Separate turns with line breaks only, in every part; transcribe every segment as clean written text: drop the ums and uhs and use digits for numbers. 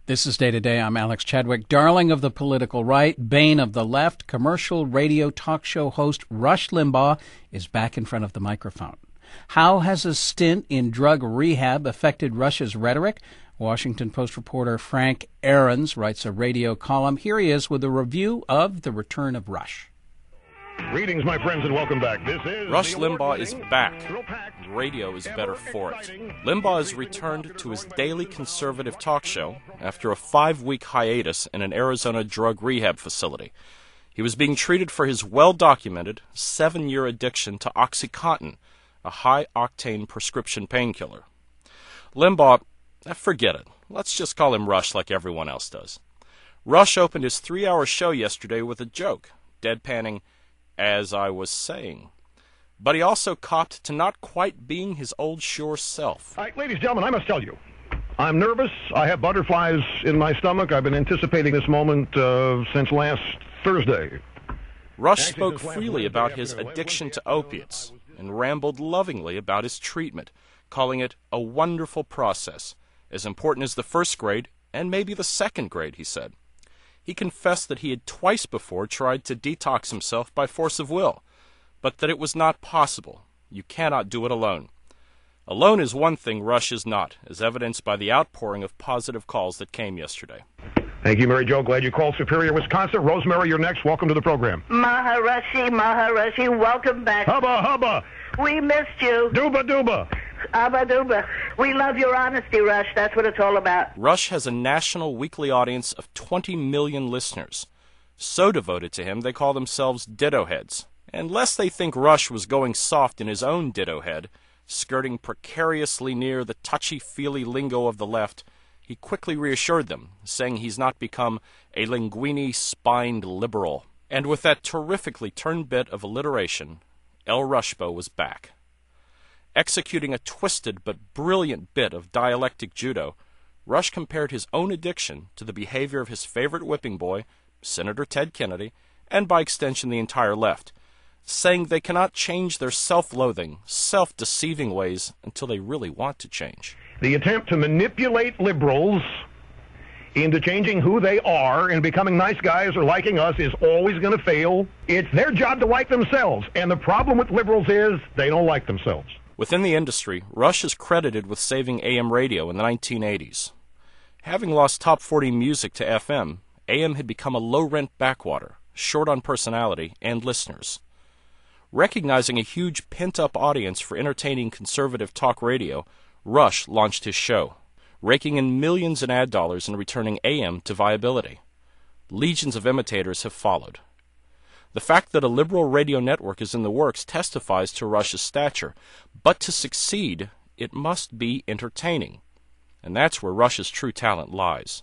This is Day to Day. I'm Alex Chadwick. Darling of the political right, bane of the left, commercial radio talk show host Rush Limbaugh is back in front of the microphone. How has a stint in drug rehab affected Rush's rhetoric? Washington Post reporter Frank Ahrens writes a radio column. Here he is with a review of the return of Rush.
Greetings, my friends, and welcome back. This is
Rush Limbaugh is back. Radio is better for it. Limbaugh has returned to his daily conservative talk show after a 5-week hiatus in an Arizona drug rehab facility. He was being treated for his well-documented 7-year addiction to OxyContin, a high-octane prescription painkiller. Limbaugh, forget it. Let's just call him Rush like everyone else does. Rush opened his 3-hour show yesterday with a joke, deadpanning, "As I was saying." But he also copped to not quite being his old sure self.
All right, ladies and gentlemen, I must tell you, I'm nervous. I have butterflies in my stomach. I've been anticipating this moment since last Thursday.
Rush spoke freely about his addiction to opiates and rambled lovingly about his treatment, calling it a wonderful process, as important as the first grade and maybe the second grade, he said. He confessed that he had twice before tried to detox himself by force of will, but that it was not possible. You cannot do it alone. Alone is one thing Rush is not, as evidenced by the outpouring of positive calls that came yesterday.
Thank you, Mary Jo. Glad you called Superior, Wisconsin. Rosemary, you're next. Welcome to the program.
Maharashi, welcome back.
Hubba, hubba.
We missed you.
Duba, duba.
Abba duba. We love your honesty, Rush. That's what it's all about.
Rush has a national weekly audience of 20 million listeners. So devoted to him, they call themselves Ditto Heads. And lest they think Rush was going soft in his own Ditto Head, skirting precariously near the touchy-feely lingo of the left, he quickly reassured them, saying he's not become a linguini-spined liberal. And with that terrifically turned bit of alliteration, El Rushbo was back. Executing a twisted but brilliant bit of dialectic judo, Rush compared his own addiction to the behavior of his favorite whipping boy, Senator Ted Kennedy, and by extension the entire left, saying they cannot change their self-loathing, self-deceiving ways until they really want to change.
The attempt to manipulate liberals into changing who they are and becoming nice guys or liking us is always going to fail. It's their job to like themselves, and the problem with liberals is they don't like themselves.
Within the industry, Rush is credited with saving AM radio in the 1980s. Having lost top 40 music to FM, AM had become a low-rent backwater, short on personality and listeners. Recognizing a huge pent-up audience for entertaining conservative talk radio, Rush launched his show, raking in millions in ad dollars and returning AM to viability. Legions of imitators have followed. The fact that a liberal radio network is in the works testifies to Rush's stature, but to succeed, it must be entertaining. And that's where Rush's true talent lies.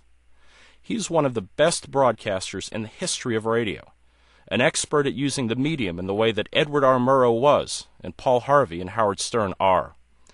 He's one of the best broadcasters in the history of radio, an expert at using the medium in the way that Edward R. Murrow was, and Paul Harvey and Howard Stern are.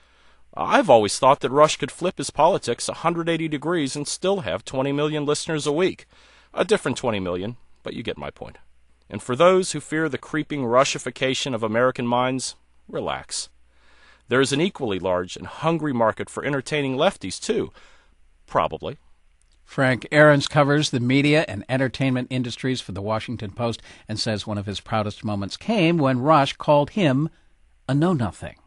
I've always thought that Rush could flip his politics 180 degrees and still have 20 million listeners a week. A different 20 million, but you get my point. And for those who fear the creeping Rushification of American minds, relax. There is an equally large and hungry market for entertaining lefties, too. Probably.
Frank Ahrens covers the media and entertainment industries for the Washington Post and says one of his proudest moments came when Rush called him a know-nothing.